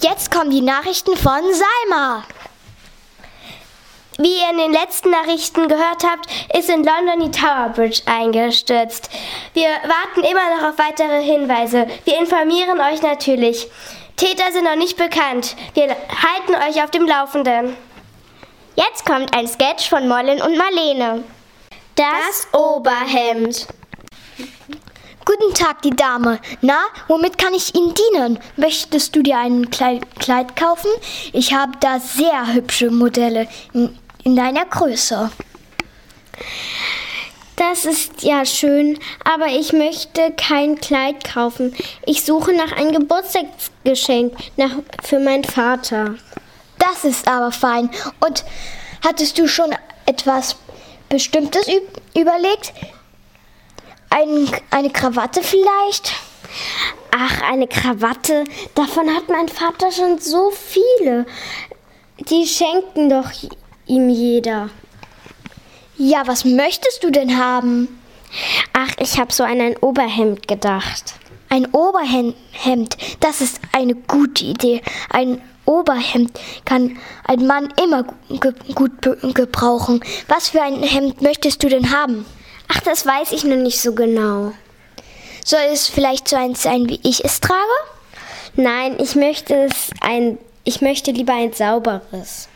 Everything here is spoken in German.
Jetzt kommen die Nachrichten von Salma. Wie ihr in den letzten Nachrichten gehört habt, ist in London die Tower Bridge eingestürzt. Wir warten immer noch auf weitere Hinweise. Wir informieren euch natürlich. Täter sind noch nicht bekannt. Wir halten euch auf dem Laufenden. Jetzt kommt ein Sketch von Mollin und Marlene. Das Oberhemd. Guten Tag, die Dame. Na, womit kann ich Ihnen dienen? Möchtest du dir ein Kleid kaufen? Ich habe da sehr hübsche Modelle in deiner Größe. Das ist ja schön, aber ich möchte kein Kleid kaufen. Ich suche nach einem Geburtstagsgeschenk für meinen Vater. Das ist aber fein. Und hattest du schon etwas Bestimmtes überlegt? Eine Krawatte vielleicht? Ach, eine Krawatte? Davon hat mein Vater schon so viele. Die schenken doch ihm jeder. Ja, was möchtest du denn haben? Ach, ich habe so an ein Oberhemd gedacht. Ein Oberhemd, das ist eine gute Idee. Ein Oberhemd kann ein Mann immer gut gebrauchen. Was für ein Hemd möchtest du denn haben? Ach, das weiß ich noch nicht so genau. Soll es vielleicht so eins sein, wie ich es trage? Nein, ich möchte lieber ein sauberes.